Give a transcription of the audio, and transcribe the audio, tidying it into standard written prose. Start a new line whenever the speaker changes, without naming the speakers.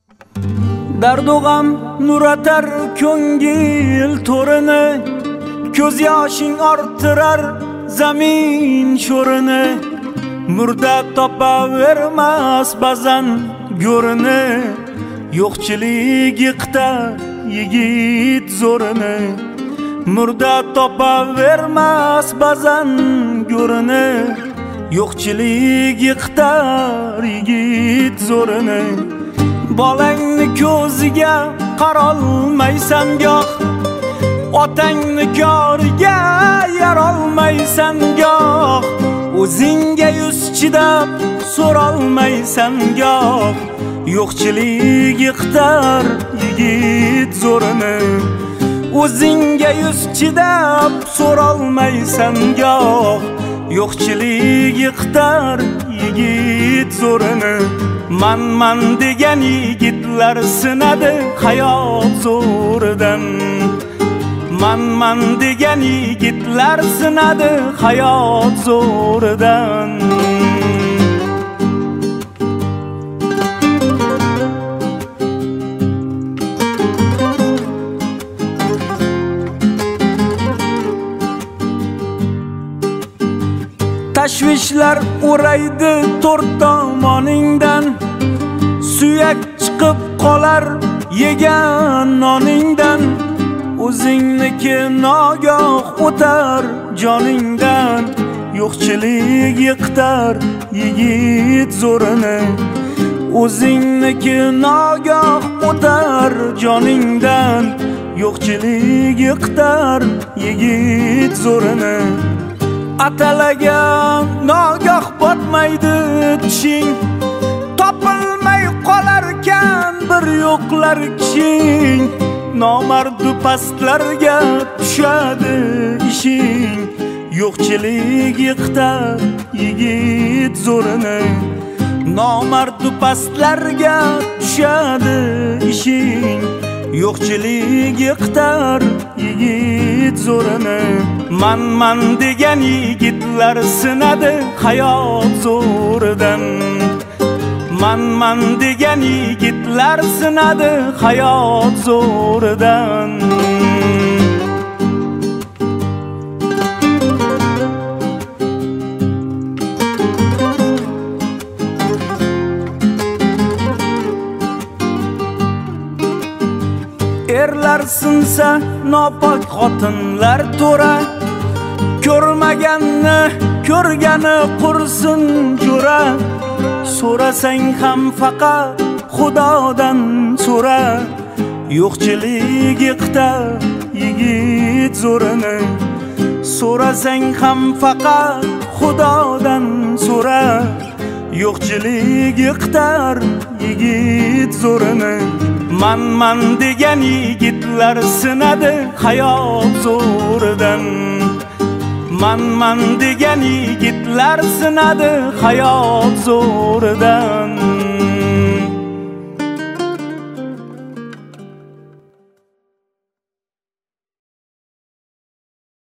Dardog'am nur atar ko'ngil to'rini, ko'z yoshing orttirar zamin sho'rini. Murda topavermas ba'zan go'rini, yo'qchilik yiqitar yigit zo'rini. Murda topavermas ba'zan go'rini, yo'qchilik yiqitar yigit zo'rini. Bolangni ko'ziga qarolmaysan goh, otangni koriga yarolmaysan goh, o'zingga yuz chidab so'rolmaysan goh, yo'qchilik yiqitar yigit zo'rini. O'zingga yuz chidab so'rolmaysan goh, yo'qchilik yiqitar yigit zo'rini. Man degan yigitlar sinadi hayot zo'ridan. Man degan yigitlar sinadi hayot zo'ridan. Tashvishlar o'raydi to'rt tomoningdan, suyak chiqib qolar yegan noningdan. O'zingniki nogoh o'tar joningdan, yo'qchilik yiqitar yigit zo'rini. O'zingniki nogoh o'tar joningdan, yo'qchilik yiqitar yigit zo'rini. Atalagan nogoh botmaydi tishing, topilmay qolarkan bir yo'qlar kishing. Nomardu pastlarga tushadi ishing, yo'qchilik yiqitar yigit zo'rini. Nomardu pastlarga tushadi ishing, yo'qchilik yiqitar yigit zo'rini. Man degan yigitlar sinadi hayot zo'ridan. Man degan yigitlar sinadi hayot zo'ridan. Erlar sinsa nopok xotinlar to'ra, ko'rmaganni ko'rgani qursin jo'ra. So'rasang ham faqat Xudodan so'ra, yo'qchilik yiqitar yigit zo'rini. So'rasang ham faqat Xudodan so'ra, yo'qchilik yiqitar yigit zo'rini. Man degan yigitlar sinadi hayot zo'ridan. Man degan yigitlar sinadi hayot zo'ridan.